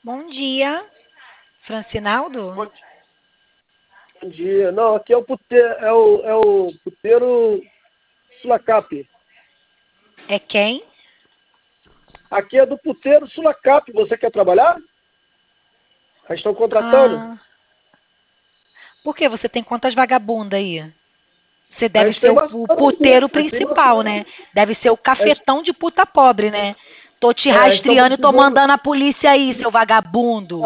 Bom dia, Francinaldo? Bom dia. Não, aqui é o puteiro, é o puteiro Sulacap. É quem? Aqui é do puteiro Sulacap. Você quer trabalhar? Eles estão contratando? Ah, por que você tem quantas vagabundas aí? Você A deve gente ser tem o bastante aqui. puteiro A gente tem principal, bastante. né? Deve ser o cafetão de puta pobre, né? Tô te Eles estão rastreando e tô precisando. mandando a polícia aí, seu vagabundo.